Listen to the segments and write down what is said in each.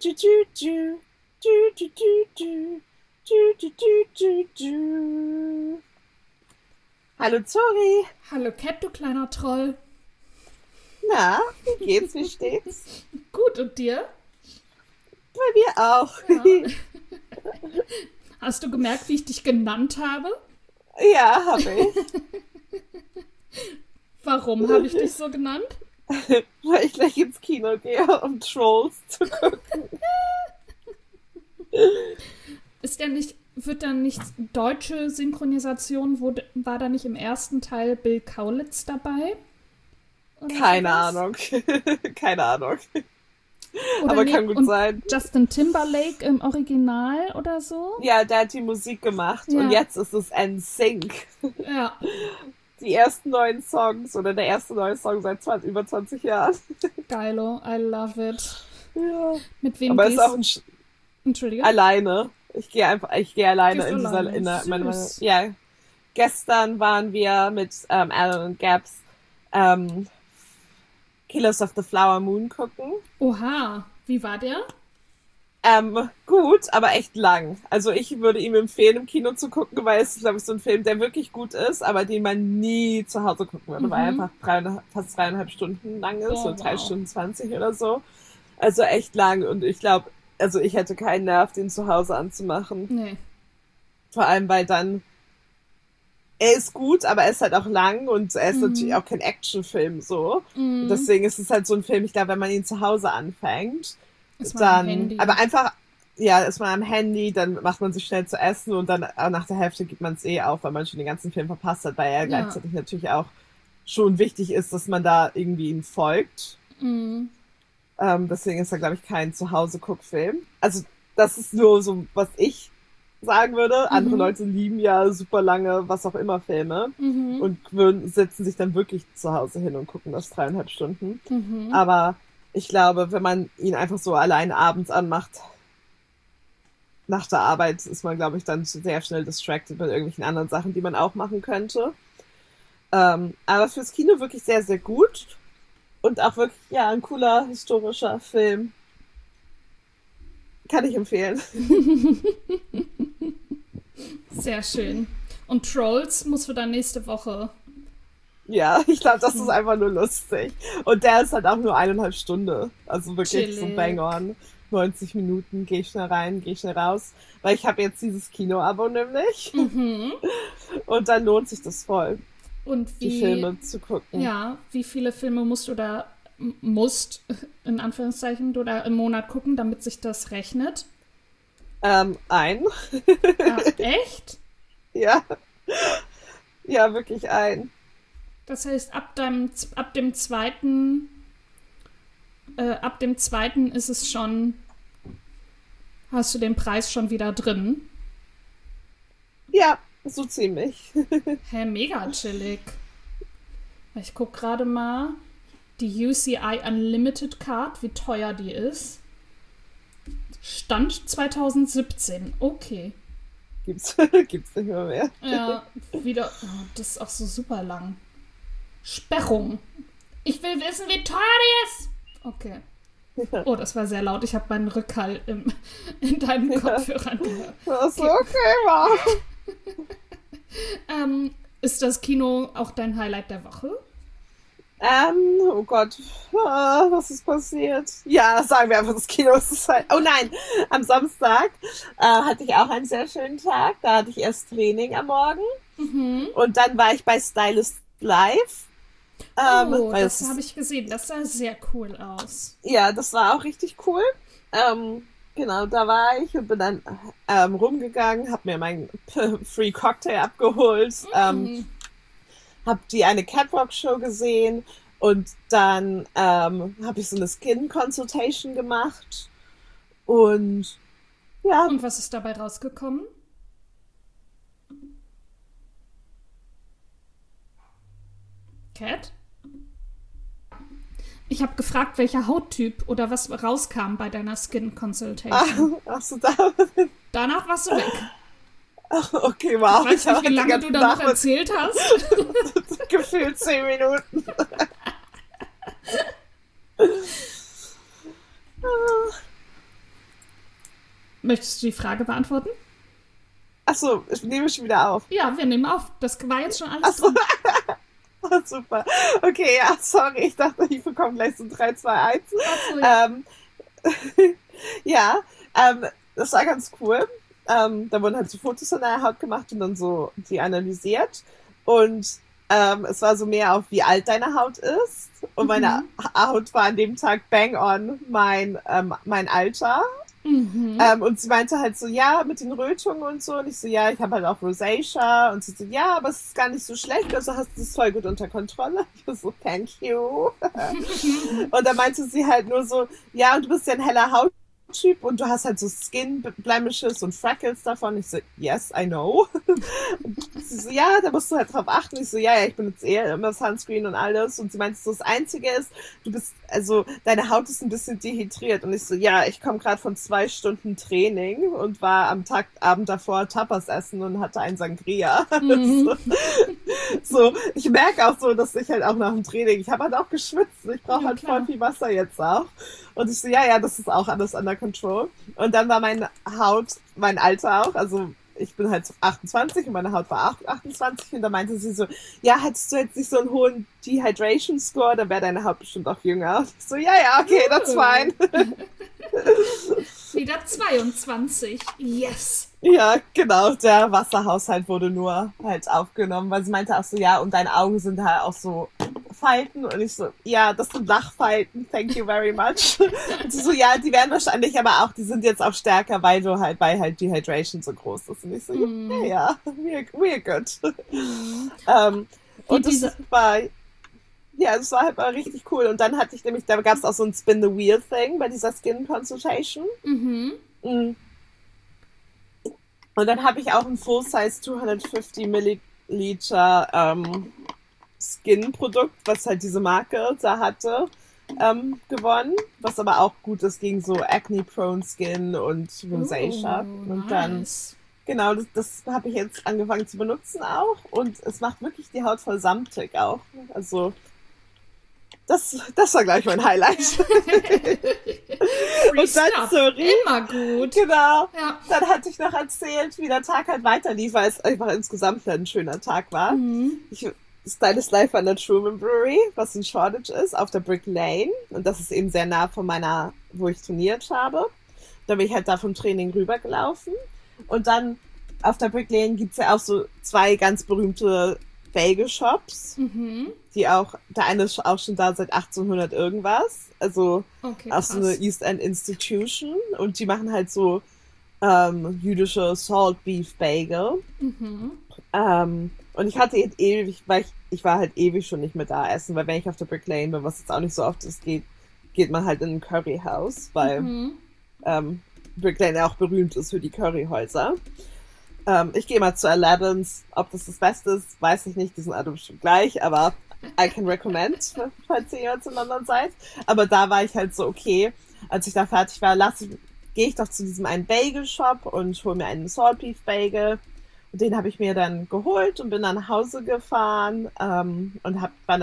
du, du, du. Du, du, du, du. Du, du, du, du, du. Hallo Zori. Hallo Cat, du kleiner Troll. Na, wie geht's, wie steht's? Gut, und dir? Bei mir auch. Ja. Hast du gemerkt, wie ich dich genannt habe? Ja, habe ich. Warum habe ich dich so genannt? Weil ich gleich ins Kino gehe, um Trolls zu gucken. Wird da nicht deutsche Synchronisation, war da nicht im ersten Teil Bill Kaulitz dabei? Oder Keine sowas? Ahnung. Keine Ahnung. Oder Aber kann gut sein. Justin Timberlake im Original oder so? Ja, der hat die Musik gemacht Ja. und jetzt ist es NSYNC. Ja. Die ersten neuen Songs oder der erste neue Song seit über 20 Jahren. Geilo, I love it. Ja. Mit wem Aber es gehst ist auch ein Entschuldige. alleine. Ich gehe alleine Gehst in dieser, alleine? meine, Süß. ja. Gestern waren wir mit Alan und Gabs Killers of the Flower Moon gucken. Oha, wie war der? Gut, aber echt lang. Also ich würde ihm empfehlen, im Kino zu gucken, weil es ist, glaube ich, so ein Film, der wirklich gut ist, aber den man nie zu Hause gucken würde, weil er einfach fast 3,5 Stunden lang ist, so 3 wow. Stunden 20 oder so. Also echt lang und ich glaube, also ich hätte keinen Nerv, den zu Hause anzumachen. Nee. Vor allem, weil dann er ist gut, aber er ist halt auch lang und er ist natürlich auch kein Actionfilm so. Und deswegen ist es halt so ein Film, ich glaube, wenn man ihn zu Hause anfängt, Ist man am dann, Handy. aber einfach, ja, ist man am Handy, dann macht man sich schnell zu essen und dann nach der Hälfte gibt man es auf, weil man schon den ganzen Film verpasst hat, weil er gleichzeitig natürlich auch schon wichtig ist, dass man da irgendwie ihm folgt. Deswegen ist er, glaube ich, kein Zuhause-Guckfilm. Also, das ist nur so, was ich sagen würde. Andere Leute lieben ja super lange, was auch immer, Filme und setzen sich dann wirklich zu Hause hin und gucken das 3,5 Stunden. Aber ich glaube, wenn man ihn einfach so allein abends anmacht, nach der Arbeit, ist man, glaube ich, dann sehr schnell distracted mit irgendwelchen anderen Sachen, die man auch machen könnte. Aber fürs Kino wirklich sehr, sehr gut. Und auch wirklich, ja, ein cooler, historischer Film. Kann ich empfehlen. Sehr schön. Und Trolls musst du dann nächste Woche. Ja, ich glaube, das ist einfach nur lustig. Und der ist halt auch nur 1,5 Stunden. Also wirklich so Chillig. bang on. 90 Minuten, geh schnell rein, geh schnell raus. Weil ich habe jetzt dieses Kino-Abo nämlich. Und dann lohnt sich das voll, Und die Filme zu gucken. Ja, wie viele Filme in Anführungszeichen, du da im Monat gucken, damit sich das rechnet? Ein. Ja, echt? Ja. Ja, wirklich ein. Das heißt, ab dem zweiten ist es schon, hast du den Preis schon wieder drin. Ja, so ziemlich. Hä, mega chillig. Ich guck gerade mal die UCI Unlimited Card, wie teuer die ist. Stand 2017. Okay. Gibt's nicht mehr. Ja, wieder. Oh, das ist auch so super lang. Sperrung. Ich will wissen, wie teuer die ist. Okay. Oh, das war sehr laut. Ich habe meinen Rückhall in deinen Kopfhörern gehört. Was okay war. Ist das Kino auch dein Highlight der Woche? Oh Gott, was ist passiert? Ja, sagen wir einfach, das Kino ist halt. Oh nein, am Samstag hatte ich auch einen sehr schönen Tag. Da hatte ich erst Training am Morgen und dann war ich bei Stylist Live. Das habe ich gesehen. Das sah sehr cool aus. Ja, das war auch richtig cool. Genau, da war ich und bin dann rumgegangen, hab mir meinen Free Cocktail abgeholt, hab die eine Catwalk-Show gesehen und dann habe ich so eine Skin-Consultation gemacht und ja. Und was ist dabei rausgekommen? Cat? Ich habe gefragt, welcher Hauttyp oder was rauskam bei deiner Skin Consultation. Ach so, da. Danach warst du weg. Okay, wow. Ich weiß nicht, wie lange du da noch erzählt hast. Gefühlt 10 Minuten. Möchtest du die Frage beantworten? Achso, ich nehme schon wieder auf. Ja, wir nehmen auf. Das war jetzt schon alles Achso. drin. Oh, super. Okay, ja, sorry. Ich dachte, ich bekomme gleich so 3, 2, 1. Achso, ja. Ja, das war ganz cool. Da wurden halt so Fotos von der Haut gemacht und dann so die analysiert. Und es war so mehr auf, wie alt deine Haut ist. Und meine Haut war an dem Tag bang on mein Alter. Und sie meinte halt so, ja, mit den Rötungen und so. Und ich so, ja, ich habe halt auch Rosacea. Und sie so, ja, aber es ist gar nicht so schlecht. Also hast du es voll gut unter Kontrolle. Ich war so, thank you. Und dann meinte sie halt nur so, ja, und du bist ja ein heller Hauttyp und du hast halt so Skin Blemishes und Freckles davon. Ich so, yes, I know. Und sie so, ja, da musst du halt drauf achten. Ich so, ja, ich benutze immer Sunscreen und alles. Und sie meinte so, das Einzige ist, deine Haut ist ein bisschen dehydriert. Und ich so, ja, ich komme gerade von 2 Stunden Training und war am Abend davor Tapas essen und hatte ein Sangria. So, ich merke auch so, dass ich halt auch nach dem Training, ich habe halt auch geschwitzt. Ich brauche halt voll viel Wasser jetzt auch. Und ich so, ja, das ist auch alles under control. Und dann war meine Haut, mein Alter auch, also ich bin halt 28 und meine Haut war auch 28 und da meinte sie so, ja, hättest du jetzt nicht so einen hohen Dehydration Score, dann wäre deine Haut bestimmt auch jünger. Und ich so, ja, okay, that's fine. Wieder 22. Yes. Ja, genau, der Wasserhaushalt wurde nur halt aufgenommen, weil sie meinte auch so, ja, und deine Augen sind halt auch so Falten und ich so, ja, das sind Lachfalten, thank you very much. Und sie so, ja, die werden wahrscheinlich aber auch, die sind jetzt auch stärker, weil halt Dehydration so groß ist. Und ich so, ja, we're good. Und das war halt mal richtig cool. Und dann hatte ich nämlich, da gab es auch so ein Spin the Wheel Thing bei dieser Skin Consultation. Und dann habe ich auch ein Full-Size 250 Milliliter Skin-Produkt, was halt diese Marke da hatte, gewonnen. Was aber auch gut ist gegen so Acne-Prone Skin und Rosacea. Und dann, genau, das habe ich jetzt angefangen zu benutzen auch. Und es macht wirklich die Haut voll samtig auch. Also, das war gleich mein Highlight. Und dann, sorry, immer gut. Genau. Ja. Dann hatte ich noch erzählt, wie der Tag halt weiter lief, weil es einfach insgesamt ein schöner Tag war. Stylist Life an der Truman Brewery, was in Shoreditch ist, auf der Brick Lane. Und das ist eben sehr nah von wo ich trainiert habe. Da bin ich halt da vom Training rübergelaufen. Und dann auf der Brick Lane gibt's ja auch so 2 ganz berühmte Bagel-Shops, die auch, der eine ist auch schon da seit 1800 irgendwas, also auch so eine East End Institution und die machen halt so jüdische Salt Beef Bagel. Und ich hatte ewig, weil ich war halt ewig schon nicht mehr da essen, weil wenn ich auf der Brick Lane bin, was jetzt auch nicht so oft ist, geht man halt in ein Curryhaus, weil Brick Lane auch berühmt ist für die Curryhäuser. Ich gehe mal zu Aladdin's. Ob das Beste ist, weiß ich nicht. Die sind alle bestimmt gleich, aber I can recommend, falls ihr jemand in London seid. Aber da war ich halt so, okay, als ich da fertig war, gehe ich doch zu diesem einen Bagel-Shop und hole mir einen Salt Beef Bagel. Und den habe ich mir dann geholt und bin dann nach Hause gefahren und war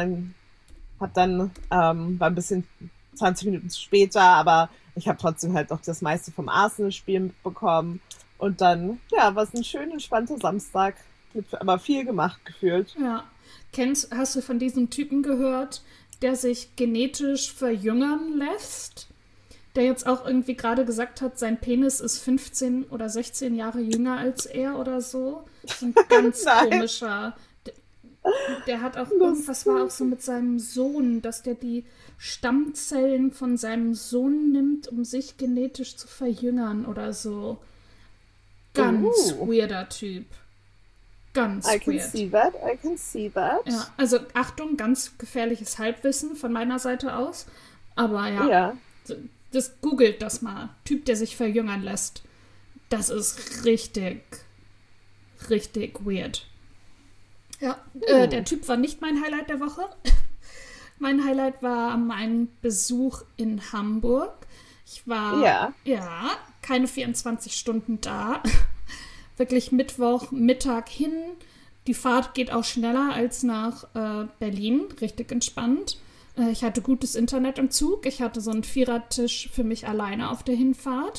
ein bisschen 20 Minuten später, aber ich habe trotzdem halt noch das meiste vom Arsenal-Spiel mitbekommen. Und dann, ja, war es ein schön entspannter Samstag, aber viel gemacht gefühlt. Ja. Hast du von diesem Typen gehört, der sich genetisch verjüngern lässt? Der jetzt auch irgendwie gerade gesagt hat, sein Penis ist 15 oder 16 Jahre jünger als er oder so. Das ist ein ganz komischer. Der hat auch irgendwas, war auch so mit seinem Sohn, dass der die Stammzellen von seinem Sohn nimmt, um sich genetisch zu verjüngern oder so. Ganz weirder Typ. Ganz weird. I can see that. Ja, also Achtung, ganz gefährliches Halbwissen von meiner Seite aus. Aber ja. Das googelt das mal. Typ, der sich verjüngern lässt. Das ist richtig, richtig weird. Ja, der Typ war nicht mein Highlight der Woche. Mein Highlight war mein Besuch in Hamburg. Ich war, keine 24 Stunden da. Wirklich Mittwoch, Mittag hin. Die Fahrt geht auch schneller als nach Berlin. Richtig entspannt. Ich hatte gutes Internet im Zug. Ich hatte so einen Vierertisch für mich alleine auf der Hinfahrt.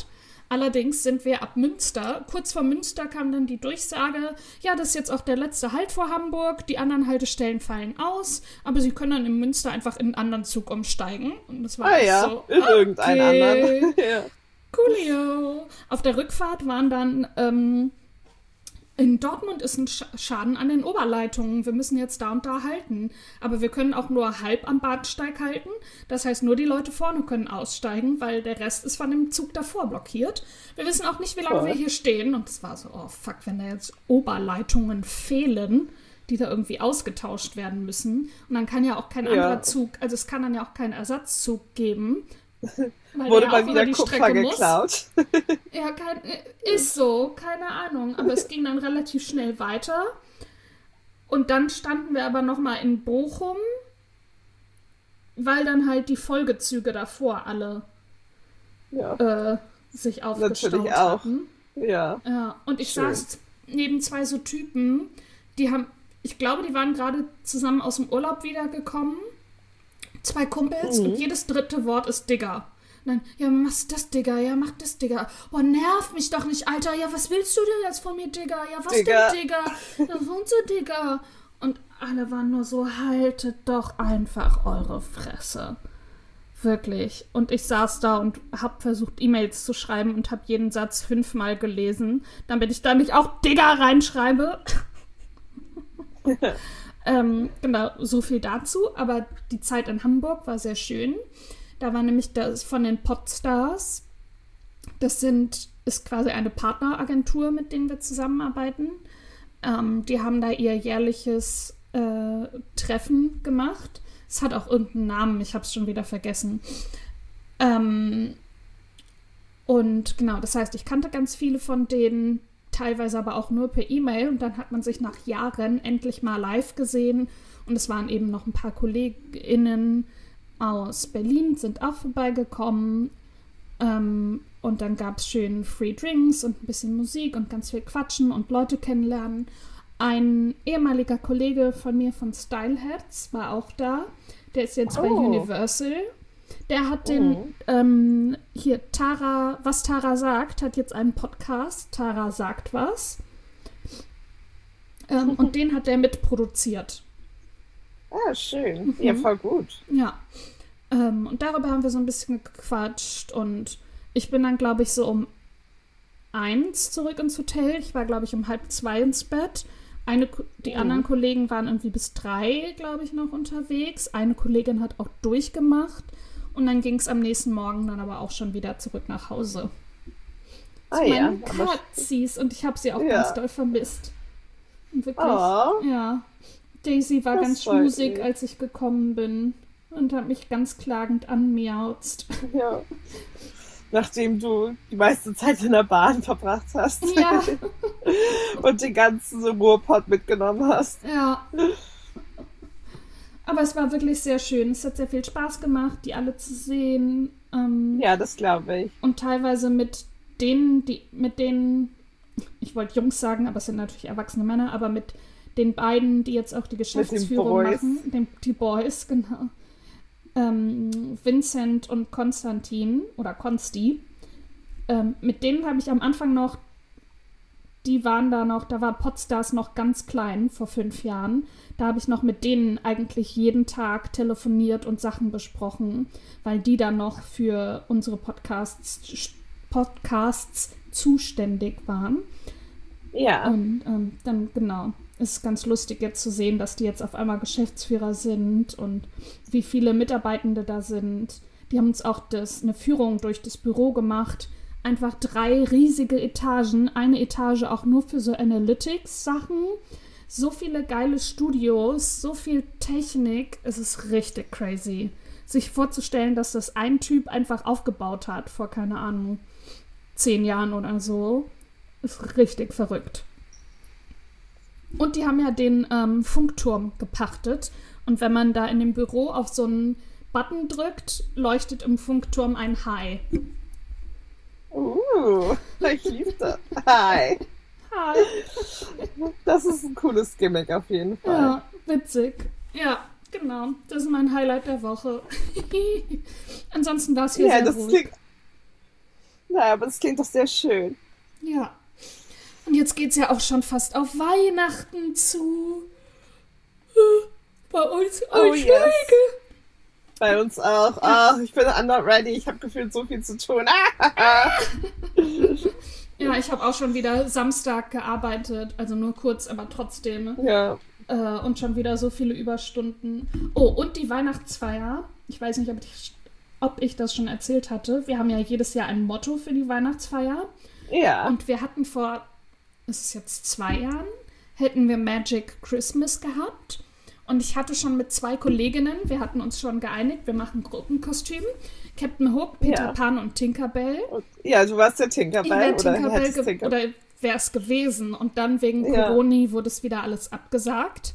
Allerdings sind wir ab Münster, kurz vor Münster kam dann die Durchsage, ja, das ist jetzt auch der letzte Halt vor Hamburg, die anderen Haltestellen fallen aus, aber Sie können dann in Münster einfach in einen anderen Zug umsteigen. Und das war so, in irgendeinen anderen. Ja. Coolio. Auf der Rückfahrt waren dann, in Dortmund ist ein Schaden an den Oberleitungen. Wir müssen jetzt da und da halten. Aber wir können auch nur halb am Bahnsteig halten. Das heißt, nur die Leute vorne können aussteigen, weil der Rest ist von dem Zug davor blockiert. Wir wissen auch nicht, wie lange wir hier stehen. Und es war so, oh fuck, wenn da jetzt Oberleitungen fehlen, die da irgendwie ausgetauscht werden müssen. Und dann kann ja auch kein anderer Zug, also es kann dann ja auch keinen Ersatzzug geben. Wurde mal wieder Kupfer geklaut. Ja, ist so, keine Ahnung. Aber es ging dann relativ schnell weiter. Und dann standen wir aber nochmal in Bochum, weil dann halt die Folgezüge davor alle sich aufgestaut hatten. Ja. Und ich saß neben zwei so Typen, ich glaube, die waren gerade zusammen aus dem Urlaub wiedergekommen. Zwei Kumpels und jedes dritte Wort ist Digger. Und dann, ja, mach das, Digger, ja, mach das, Digger. Oh, nerv mich doch nicht, Alter. Ja, was willst du denn jetzt von mir, Digger? Ja, was Digger. Denn, Digger? Ja, wohnst du, Digger? Und alle waren nur so, haltet doch einfach eure Fresse. Wirklich. Und ich saß da und hab versucht, E-Mails zu schreiben und hab jeden Satz 5-mal gelesen, damit ich da nicht auch Digger reinschreibe. Genau, so viel dazu. Aber die Zeit in Hamburg war sehr schön. Da war nämlich das von den Podstars. Das ist quasi eine Partneragentur, mit denen wir zusammenarbeiten. Die haben da ihr jährliches Treffen gemacht. Es hat auch irgendeinen Namen, ich habe es schon wieder vergessen. Und genau, das heißt, ich kannte ganz viele von denen, teilweise aber auch nur per E-Mail. Und dann hat man sich nach Jahren endlich mal live gesehen. Und es waren eben noch ein paar KollegInnen aus Berlin, sind auch vorbeigekommen. Und dann gab es schön Free Drinks und ein bisschen Musik und ganz viel Quatschen und Leute kennenlernen. Ein ehemaliger Kollege von mir von Styleheads war auch da. Der ist jetzt bei Universal. Der hat was Tara sagt, hat jetzt einen Podcast. Tara sagt was. Und den hat er mitproduziert. Ah, schön. Ja, voll gut. Ja. Und darüber haben wir so ein bisschen gequatscht. Und ich bin dann, glaube ich, so um 1 zurück ins Hotel. Ich war, glaube ich, um 1:30 ins Bett. Die anderen Kollegen waren irgendwie bis 3, glaube ich, noch unterwegs. Eine Kollegin hat auch durchgemacht. Und dann ging es am nächsten Morgen dann aber auch schon wieder zurück nach Hause. Zu meinen Katzis. Und ich habe sie auch ganz doll vermisst. Und wirklich, ja. Daisy war ganz schmusig, als ich gekommen bin. Und hat mich ganz klagend anmiauzt. Ja. Nachdem du die meiste Zeit in der Bahn verbracht hast. Ja. Und den ganzen Ruhrpott mitgenommen hast. Ja. Aber es war wirklich sehr schön. Es hat sehr viel Spaß gemacht, die alle zu sehen. Ja, das glaube ich. Und teilweise mit denen, ich wollte Jungs sagen, aber es sind natürlich erwachsene Männer, aber mit den beiden, die jetzt auch die Geschäftsführung machen. Die Boys, genau. Vincent und Konstantin oder Konsti. Mit denen habe ich am Anfang noch, da war Podstars noch ganz klein vor 5 Jahren. Da habe ich noch mit denen eigentlich jeden Tag telefoniert und Sachen besprochen, weil die dann noch für unsere Podcasts zuständig waren. Ja. Und dann, genau, ist es ganz lustig jetzt zu sehen, dass die jetzt auf einmal Geschäftsführer sind und wie viele Mitarbeitende da sind. Die haben uns auch eine Führung durch das Büro gemacht. Einfach 3 riesige Etagen. Eine Etage auch nur für so Analytics-Sachen. So viele geile Studios, so viel Technik. Es ist richtig crazy. Sich vorzustellen, dass das ein Typ einfach aufgebaut hat vor, keine Ahnung, 10 Jahren oder so, ist richtig verrückt. Und die haben ja den Funkturm gepachtet. Und wenn man da in dem Büro auf so einen Button drückt, leuchtet im Funkturm ein Hai. Ich liebe das. Hi. Hi. Das ist ein cooles Gimmick auf jeden Fall. Ja, witzig. Ja, genau. Das ist mein Highlight der Woche. Ansonsten war es hier sehr ruhig. Naja, aber das klingt doch sehr schön. Ja. Und jetzt geht's ja auch schon fast auf Weihnachten zu. Bei uns Oh yes. Bei uns auch. Oh, ich bin not ready. Ich habe gefühlt so viel zu tun. Ja, ich habe auch schon wieder Samstag gearbeitet. Also nur kurz, aber trotzdem. Ja. Und schon wieder so viele Überstunden. Oh, und die Weihnachtsfeier. Ich weiß nicht, ob ich das schon erzählt hatte. Wir haben ja jedes Jahr ein Motto für die Weihnachtsfeier. Ja. Und wir hatten es ist jetzt 2 Jahren, hätten wir Magic Christmas gehabt. Und ich hatte schon mit 2 Kolleginnen, wir hatten uns schon geeinigt, wir machen Gruppenkostüm. Captain Hook, Peter Pan und Tinkerbell. Ja, du warst ja Tinkerbell. Oder wäre es gewesen. Und dann wegen Corona wurde es wieder alles abgesagt.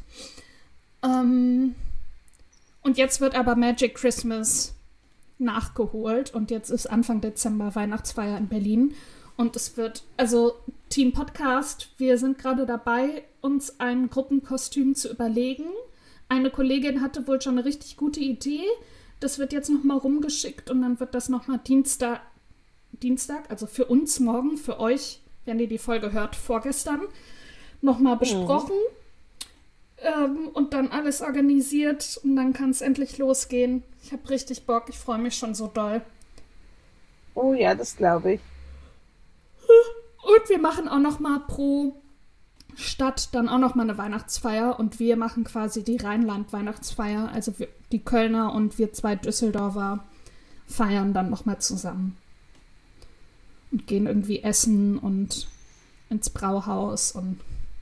Und jetzt wird aber Magic Christmas nachgeholt. Und jetzt ist Anfang Dezember Weihnachtsfeier in Berlin. Und es wird, also Team Podcast, wir sind gerade dabei, uns ein Gruppenkostüm zu überlegen. Eine Kollegin hatte wohl schon eine richtig gute Idee. Das wird jetzt nochmal rumgeschickt und dann wird das nochmal Dienstag, also für uns morgen, für euch, wenn ihr die Folge hört, vorgestern, nochmal besprochen. Und dann alles organisiert und dann kann es endlich losgehen. Ich habe richtig Bock, ich freue mich schon so doll. Oh ja, das glaube ich. Und wir machen auch nochmal pro Stadt dann auch nochmal eine Weihnachtsfeier und wir machen quasi die Rheinland-Weihnachtsfeier. Also die Kölner und wir 2 Düsseldorfer feiern dann nochmal zusammen. Und gehen irgendwie essen und ins Brauhaus und...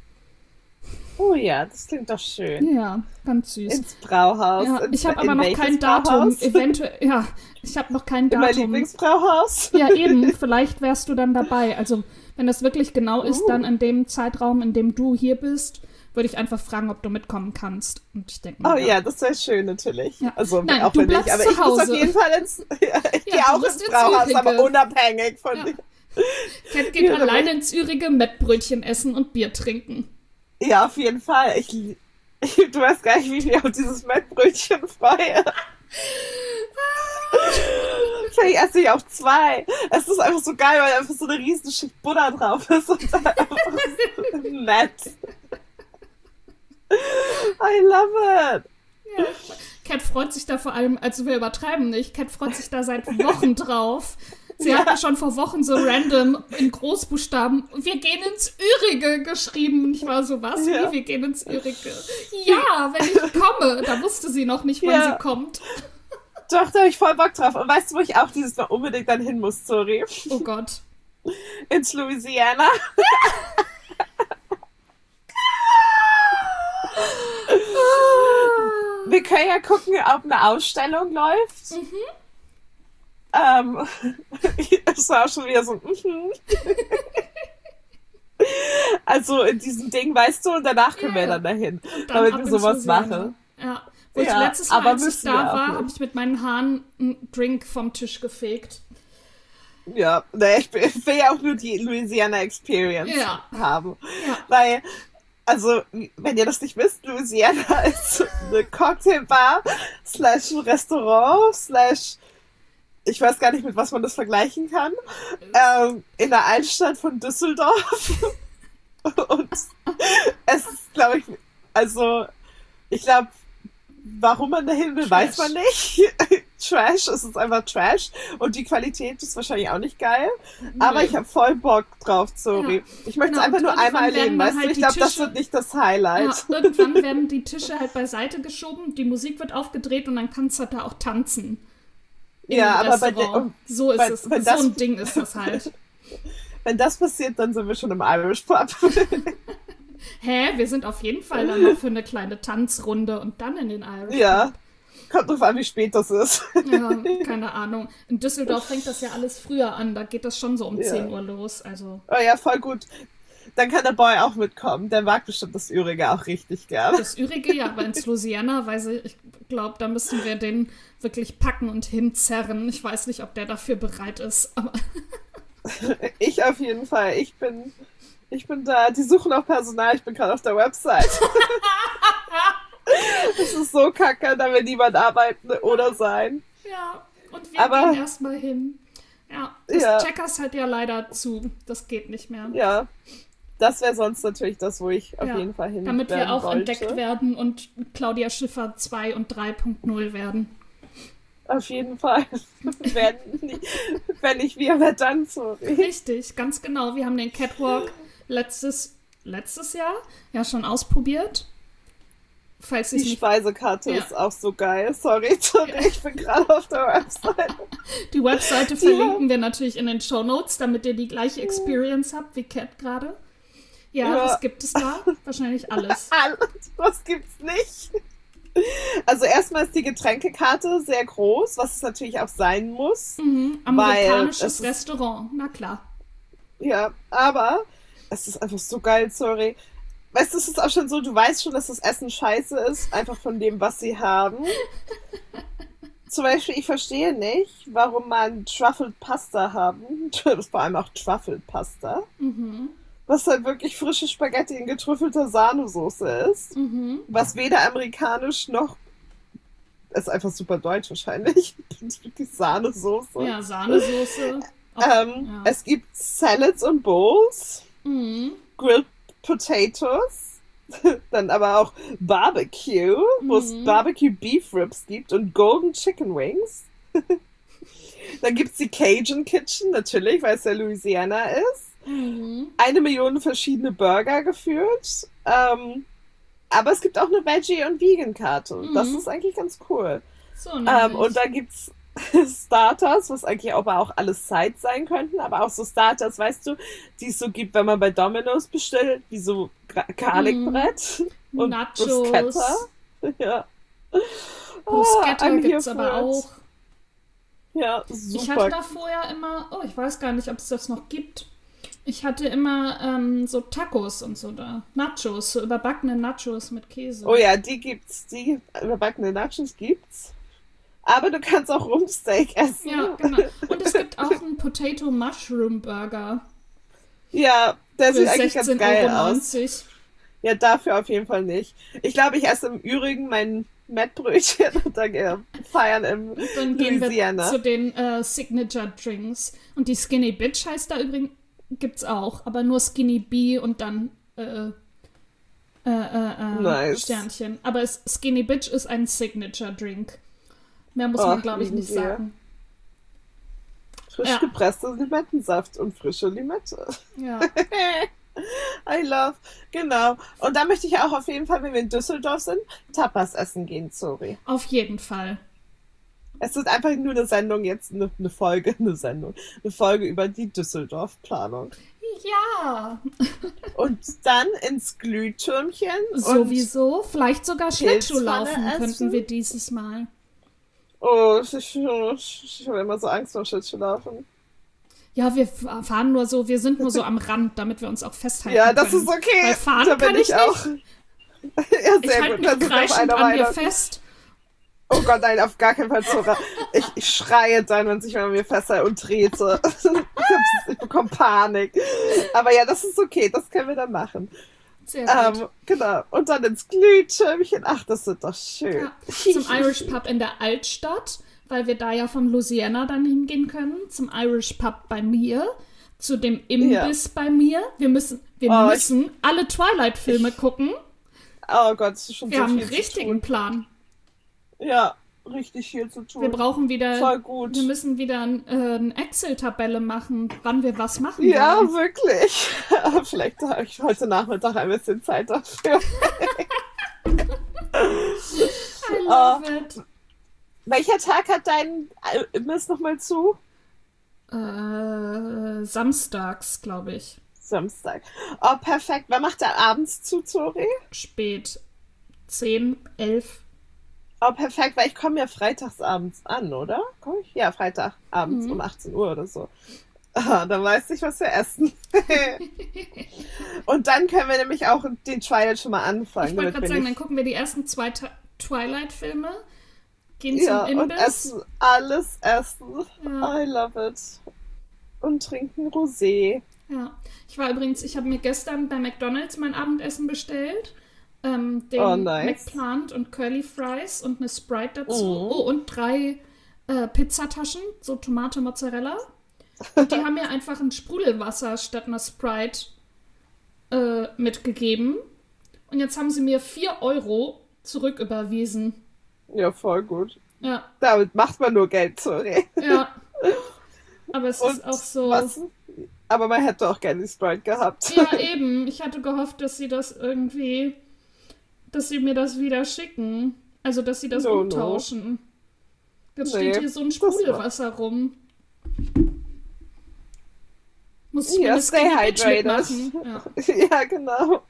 Oh ja, das klingt doch schön. Ja, ganz süß. Ins Brauhaus. Ja, ich habe aber noch kein Datum. Eventuell, ja, ich habe noch kein Datum. Mein Lieblingsbrauhaus. Ja, eben. Vielleicht wärst du dann dabei. Also, wenn das wirklich genau ist, dann in dem Zeitraum, in dem du hier bist, würde ich einfach fragen, ob du mitkommen kannst. Und ich denke, oh ja, das wäre schön, natürlich. Ja. Also, nein, auch du wenn bleibst nicht, aber zu ich Hause. muss auf jeden Fall ich gehe auch ins Brauhaus, aber unabhängig von dir. Cat geht alleine ins Ürige Mettbrötchen essen und Bier trinken. Ja, auf jeden Fall. Du weißt gar nicht, wie ich mich auf dieses Mettbrötchen freue. Vielleicht esse ich auch 2. Es ist einfach so geil, weil einfach so eine riesen Schicht Butter drauf ist und dann einfach so nett. I love it. Ja. Cat freut sich da vor allem, also wir übertreiben nicht, Cat freut sich da seit Wochen drauf. Sie hat mir schon vor Wochen so random in Großbuchstaben, wir gehen ins Ürige geschrieben. Und ich war so, was? Ja. Wie, wir gehen ins Ürige? Ja, wenn ich komme. Da wusste sie noch nicht, wann sie kommt. Doch, da habe ich voll Bock drauf. Und weißt du, wo ich auch dieses Mal unbedingt dann hin muss, sorry? Oh Gott. Ins Louisiana. Wir können ja gucken, ob eine Ausstellung läuft. Es war auch schon wieder so Also in diesem Ding, weißt du, und danach können wir dann dahin, damit wir sowas machen. Ja, wo ich letztes Mal, als ich da war, habe ich mit meinen Haaren einen Drink vom Tisch gefegt. Ja, ich will ja auch nur die Louisiana Experience haben. Ja. Weil, also, wenn ihr das nicht wisst, Louisiana ist eine Cocktailbar / Restaurant / ich weiß gar nicht, mit was man das vergleichen kann, in der Altstadt von Düsseldorf. Und es ist, glaube ich, also, ich glaube, warum man dahin will, weiß man nicht. Trash, es ist einfach Trash. Und die Qualität ist wahrscheinlich auch nicht geil. Aber ich habe voll Bock drauf, sorry. Ja, ich möchte es einfach nur einmal erleben, weißt du? Ich glaube, das wird nicht das Highlight. Ja, irgendwann werden die Tische halt beiseite geschoben, die Musik wird aufgedreht und dann kannst du da auch tanzen. Ja, aber so ist es. So ein Ding ist das halt. Wenn das passiert, dann sind wir schon im Irish Pub. Hä? Wir sind auf jeden Fall dann noch für eine kleine Tanzrunde und dann in den Irish Pub. Ja, kommt drauf an, wie spät das ist. Ja, keine Ahnung. In Düsseldorf fängt das ja alles früher an. Da geht das schon so um 10 Uhr los. Also. Oh ja, voll gut. Dann kann der Boy auch mitkommen. Der mag bestimmt das Ürige auch richtig gerne. Das Ürige, ja, aber ins Louisiana, weil ich glaube, da müssen wir den wirklich packen und hinzerren. Ich weiß nicht, ob der dafür bereit ist, aber... Ich auf jeden Fall. Ich bin da. Die suchen auch Personal. Ich bin gerade auf der Website. Das ist so kacke, da will niemand arbeiten oder sein. Ja, und wir gehen erstmal hin. Ja, das ist Checkers halt ja leider zu. Das geht nicht mehr. Ja. Das wäre sonst natürlich das, wo ich auf jeden Fall hin damit wir auch wollte. Entdeckt werden und Claudia Schiffer 2 und 3.0 werden. Auf jeden Fall. Wenn nicht wir, wer dann so. Richtig, ganz genau. Wir haben den Catwalk letztes Jahr ja schon ausprobiert. Falls die Speisekarte ist auch so geil. Sorry, ich bin gerade auf der Webseite. Die Webseite verlinken wir natürlich in den Shownotes, damit ihr die gleiche Experience habt wie Cat gerade. Ja, was gibt es da? Wahrscheinlich alles. Was gibt's nicht? Also erstmal ist die Getränkekarte sehr groß, was es natürlich auch sein muss. Amerikanisches Restaurant, na klar. Ja, aber es ist einfach so geil, sorry. Weißt du, es ist auch schon so, du weißt schon, dass das Essen scheiße ist, einfach von dem, was sie haben. Zum Beispiel, ich verstehe nicht, warum man Truffled Pasta haben. Vor allem auch Truffled Pasta. Was halt wirklich frische Spaghetti in getrüffelter Sahnesoße ist. Was weder amerikanisch noch... ist einfach super deutsch wahrscheinlich. Die Sahnesoße. Ja, Sahnesoße. Es gibt Salads und Bowls. Grilled Potatoes. Dann aber auch Barbecue, wo es Barbecue Beef Ribs gibt und Golden Chicken Wings. Dann gibt es die Cajun Kitchen, natürlich, weil es ja Louisiana ist. 1 Million verschiedene Burger geführt. Aber es gibt auch eine Veggie- und Vegan-Karte. Das ist eigentlich ganz cool. So und da gibt's Starters, was eigentlich aber auch alles Sides sein könnten, aber auch so Starters, weißt du, die es so gibt, wenn man bei Domino's bestellt, wie so Garlicbrett und Nachos. Bruschetta. Ja. Bruschetta gibt's aber auch. Ja, super. Ich hatte da vorher immer, ich weiß gar nicht, ob es das noch gibt. Ich hatte immer so Tacos und so da. Nachos, so überbackene Nachos mit Käse. Oh ja, die gibt's. Die überbackene Nachos gibt's. Aber du kannst auch Rumpsteak essen. Ja, genau. Und es gibt auch einen Potato Mushroom Burger. Ja, der sieht eigentlich ganz geil aus. Ja, dafür auf jeden Fall nicht. Ich glaube, ich esse im Übrigen mein Mettbrötchen und dann feiern im dann gehen wir zu den Signature Drinks. Und die Skinny Bitch heißt da übrigens, gibt's auch, aber nur Skinny Bee und dann nice. Sternchen. Aber Skinny Bitch ist ein Signature Drink. Mehr muss man, glaube ich, nicht sagen. Frisch gepresster Limettensaft und frische Limette. Ja. I love. Genau. Und da möchte ich auch auf jeden Fall, wenn wir in Düsseldorf sind, Tapas essen gehen, sorry. Auf jeden Fall. Es ist einfach nur eine Sendung jetzt, eine Folge über die Düsseldorf-Planung. Ja. Und dann ins Glühtürmchen. Sowieso. Vielleicht sogar Schlittschuhlaufen könnten wir dieses Mal. Oh, ich habe immer so Angst vor Schlittschuhlaufen. Ja, wir fahren nur so, wir sind nur so am Rand, damit wir uns auch festhalten können. Ja, das ist okay. Weil fahren da bin kann ich auch. nicht. Ja, sehr ich halte mich kreischend an dir fest. Oh Gott, nein, auf gar keinen Fall, Zora. Ich schreie dann, wenn sich an mir festhält und trete. Ich bekomme Panik. Aber ja, das ist okay, das können wir dann machen. Sehr gut. Genau. Und dann ins Glühtürmchen. Ach, das wird doch schön. Ja, zum Irish Pub in der Altstadt, weil wir da ja von Louisiana dann hingehen können. Zum Irish Pub bei mir. Zu dem Imbiss bei mir. Wir müssen alle Twilight-Filme gucken. Oh Gott, das ist schon wir so haben viel einen richtigen Plan. Ja, richtig viel zu tun. Wir brauchen wieder. Voll gut. Wir müssen wieder eine Excel-Tabelle machen, wann wir was machen. Ja, wollen. wirklich. Vielleicht habe ich heute Nachmittag ein bisschen Zeit dafür. I love it. Welcher Tag hat dein Imbiss nochmal zu? Samstags, glaube ich. Samstag. Oh, perfekt. Wer macht da abends zu, Zori? Spät. 10, 11. Oh, perfekt, weil ich komme ja freitagsabends an, oder? Komm ich? Ja, Freitagabends um 18 Uhr oder so. Dann weiß ich, was wir essen. Und dann können wir nämlich auch den Twilight schon mal anfangen. Ich wollte gerade sagen, dann gucken wir die ersten 2 Twilight-Filme, gehen zum Imbiss. Und essen, alles essen. Ja. I love it. Und trinken Rosé. Ja, ich habe mir gestern bei McDonald's mein Abendessen bestellt. Den nice. McPlant und Curly Fries und eine Sprite dazu. Oh, und 3 Pizzataschen, so Tomate, Mozzarella. Und die haben mir einfach ein Sprudelwasser statt einer Sprite mitgegeben. Und jetzt haben sie mir 4 Euro zurücküberwiesen. Ja, voll gut. Ja. Damit macht man nur Geld, sorry. Ja. Aber es ist auch so... Was? Aber man hätte auch gerne die Sprite gehabt. Ja, eben. Ich hatte gehofft, dass sie das irgendwie... dass sie mir das wieder schicken. Also, dass sie das umtauschen. Jetzt steht hier so ein Sprudelwasser rum. Muss ich mir eine Skinny Bitch mitmachen. Ja. Ja, genau.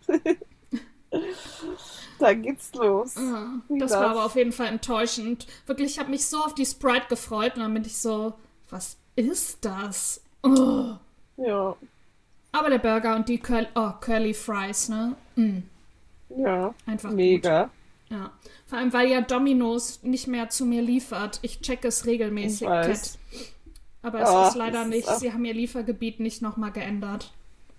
Da geht's los. Ja, das war aber auf jeden Fall enttäuschend. Wirklich, ich habe mich so auf die Sprite gefreut und dann bin ich so, was ist das? Oh. Ja. Aber der Burger und die Curly Fries, ne? Ja, einfach mega. Gut. Ja, vor allem, weil ja Domino's nicht mehr zu mir liefert. Ich checke es regelmäßig, Cat. Aber es ist leider nicht, sie haben ihr Liefergebiet nicht nochmal geändert.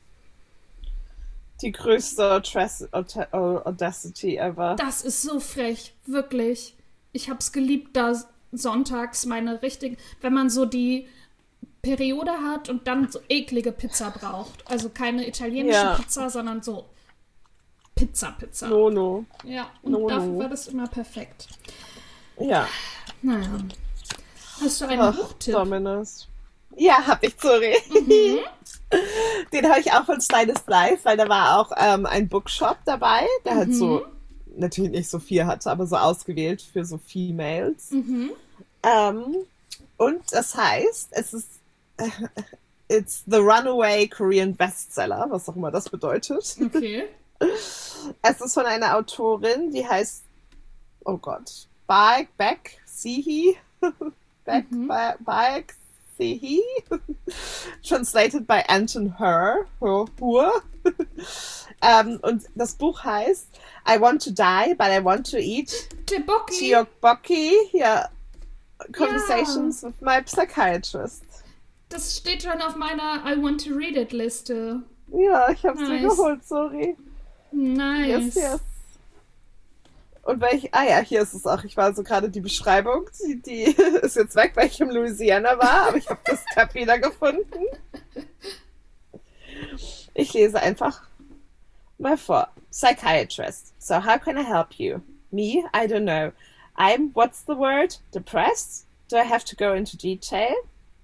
Die größte Audacity ever. Das ist so frech, wirklich. Ich hab's geliebt, da sonntags wenn man so die Periode hat und dann so eklige Pizza braucht. Also keine italienische Pizza, sondern so Pizza. No. Ja, und dafür war das immer perfekt. Ja. Naja. Hast du einen Buchtipp? Dominus. Ja, hab ich, sorry. Mhm. Den habe ich auch von Stylist Life, weil da war auch ein Bookshop dabei, der halt so, natürlich nicht so viel hatte, aber so ausgewählt für so Females. Und das heißt, es ist it's the Runaway Korean Bestseller, was auch immer das bedeutet. Okay. Es ist von einer Autorin, die heißt, oh Gott, Baek Seehee. Baek Seehee. Translated by Anton Hur. Und das Buch heißt I Want to Die, but I Want to Eat Tteokbokki. Ja. Conversations with my Psychiatrist. Das steht schon auf meiner I Want to Read It Liste. Ja, ich hab's mir geholt, sorry. Nice. Yes. Und hier ist es auch. Ich war so gerade die Beschreibung, die ist jetzt weg, weil ich in Louisiana war, aber ich habe das Tab wieder gefunden. Ich lese einfach mal vor. Psychiatrist. So how can I help you? Me? I don't know. What's the word? Depressed? Do I have to go into detail?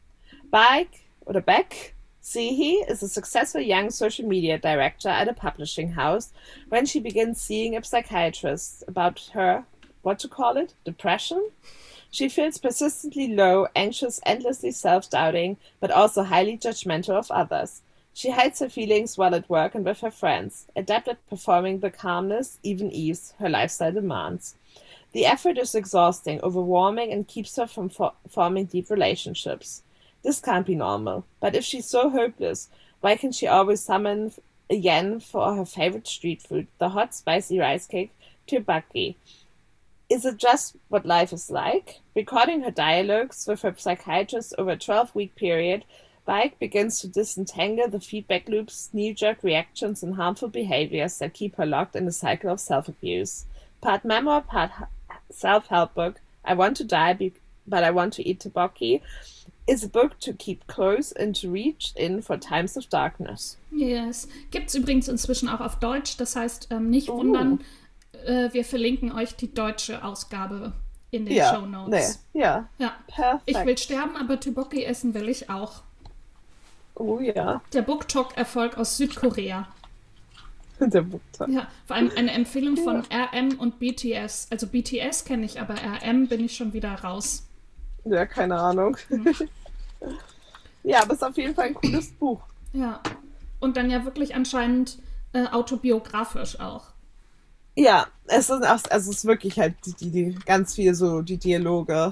Beck Seehee is a successful young social media director at a publishing house when she begins seeing a psychiatrist about her, depression? She feels persistently low, anxious, endlessly self-doubting, but also highly judgmental of others. She hides her feelings while at work and with her friends, adept at performing the calmness, even ease her lifestyle demands. The effort is exhausting, overwhelming, and keeps her from forming deep relationships. This can't be normal. But if she's so hopeless, why can she always summon a yen for her favorite street food, the hot, spicy rice cake, tteokbokki? Is it just what life is like? Recording her dialogues with her psychiatrist over a 12-week period, Baek begins to disentangle the feedback loops, knee-jerk reactions, and harmful behaviors that keep her locked in a cycle of self-abuse. Part memoir, part self-help book, I Want to Die, but I Want to Eat Tteokbokki, is a book to keep close and to reach in for times of darkness. Yes. Gibt's übrigens inzwischen auch auf Deutsch. Das heißt, nicht wundern, wir verlinken euch die deutsche Ausgabe in den Shownotes. Ja. Perfekt. Ich will sterben, aber Tteokbokki essen will ich auch. Oh ja. Der BookTok-Erfolg aus Südkorea. Der BookTok. Ja, vor allem eine Empfehlung von RM und BTS. Also BTS kenne ich, aber RM bin ich schon wieder raus. Ja, keine Ahnung. Ja, aber es ist auf jeden Fall ein cooles Buch. Ja, und dann ja wirklich anscheinend autobiografisch auch. Ja, es ist wirklich halt die ganz viel so die Dialoge,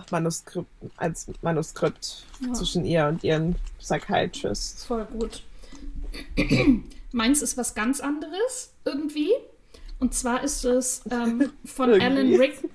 Manuskript zwischen ihr und ihren Psychiatrist. Voll gut. Meins ist was ganz anderes irgendwie. Und zwar ist es von Alan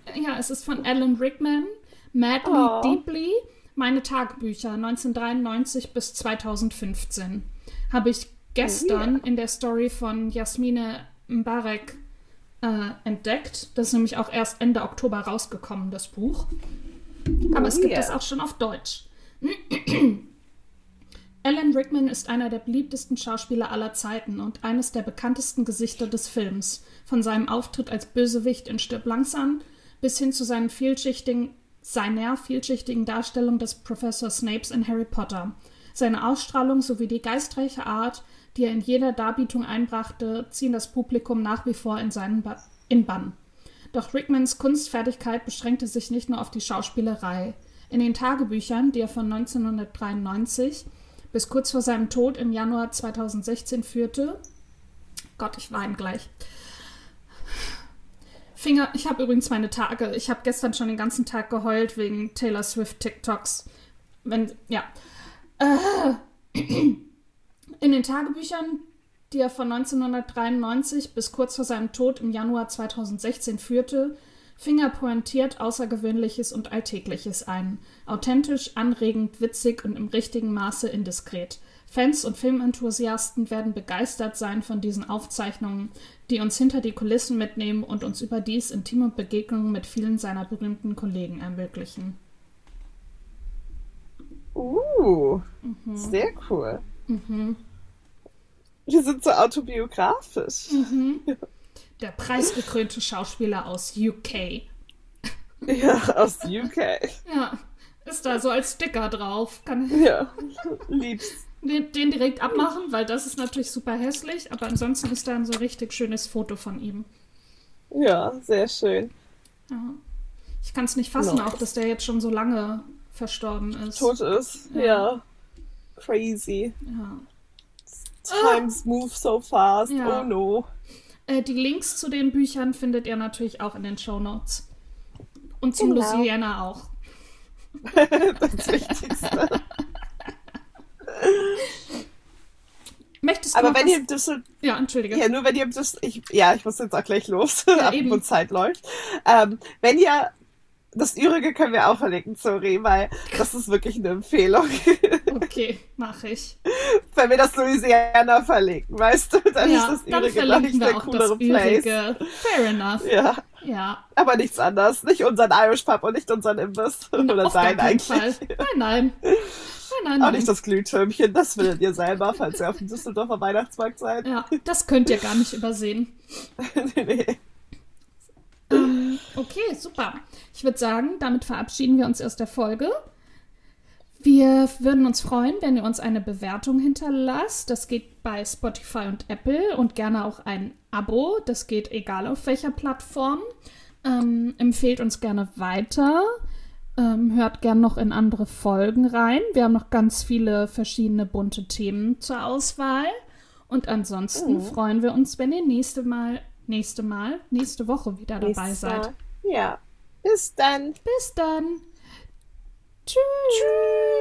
Rickman, Madly Deeply, meine Tagebücher 1993 bis 2015. Habe ich gestern in der Story von Jasmine Mbarek entdeckt. Das ist nämlich auch erst Ende Oktober rausgekommen, das Buch. Aber es gibt es auch schon auf Deutsch. Alan Rickman ist einer der beliebtesten Schauspieler aller Zeiten und eines der bekanntesten Gesichter des Films. Von seinem Auftritt als Bösewicht in Stirb langsam bis hin zu seiner vielschichtigen Darstellung des Professor Snapes in Harry Potter. Seine Ausstrahlung sowie die geistreiche Art, die er in jeder Darbietung einbrachte, ziehen das Publikum nach wie vor in Bann. Doch Rickmans Kunstfertigkeit beschränkte sich nicht nur auf die Schauspielerei. In den Tagebüchern, die er von 1993 bis kurz vor seinem Tod im Januar 2016 führte. Gott, ich weine gleich. Ich habe übrigens meine Tage. Ich habe gestern schon den ganzen Tag geheult wegen Taylor Swift TikToks. In den Tagebüchern, die er von 1993 bis kurz vor seinem Tod im Januar 2016 führte, fing er pointiert Außergewöhnliches und Alltägliches ein. Authentisch, anregend, witzig und im richtigen Maße indiskret. Fans und Filmenthusiasten werden begeistert sein von diesen Aufzeichnungen, die uns hinter die Kulissen mitnehmen und uns überdies intime Begegnungen mit vielen seiner berühmten Kollegen ermöglichen. Sehr cool. Wir sind so autobiografisch. Der preisgekrönte Schauspieler aus UK. Ja, aus UK. Ja, ist da so als Sticker drauf. Ja, lieb's. Den direkt abmachen, weil das ist natürlich super hässlich, aber ansonsten ist da ein so richtig schönes Foto von ihm. Ja, sehr schön. Ja. Ich kann es nicht fassen, auch dass der jetzt schon so lange verstorben ist. Tot ist, ja. Crazy. Ja. Times move so fast. Ja. Oh no. Die Links zu den Büchern findet ihr natürlich auch in den Shownotes. Und zum Louisiana auch. Das Wichtigste. Möchtest du aber wenn ihr Ja, entschuldige. Ja, nur wenn ihr ich muss jetzt auch gleich los, wo Zeit läuft. Wenn ihr das Übrige können wir auch verlinken, sorry, weil das ist wirklich eine Empfehlung. Okay, mache ich. Wenn wir das Louisiana verlinken, weißt du, dann ist das Übrige, glaube ich, der coolere Place. Fair enough. Ja. Aber nichts anderes. Nicht unseren Irish Pub und nicht unseren Imbiss. Oder sein eigentlich. Fall. Nein. Auch nicht das Glühtürmchen, das findet ihr selber, falls ihr auf dem Düsseldorfer Weihnachtsmarkt seid. Ja, das könnt ihr gar nicht übersehen. Nee. Okay, super. Ich würde sagen, damit verabschieden wir uns aus der Folge. Wir würden uns freuen, wenn ihr uns eine Bewertung hinterlasst. Das geht bei Spotify und Apple und gerne auch ein Abo. Das geht egal auf welcher Plattform. Empfehlt uns gerne weiter. Hört gerne noch in andere Folgen rein. Wir haben noch ganz viele verschiedene bunte Themen zur Auswahl. Und ansonsten freuen wir uns, wenn ihr nächste Woche wieder dabei seid. Ja. Bis dann. Tschüss.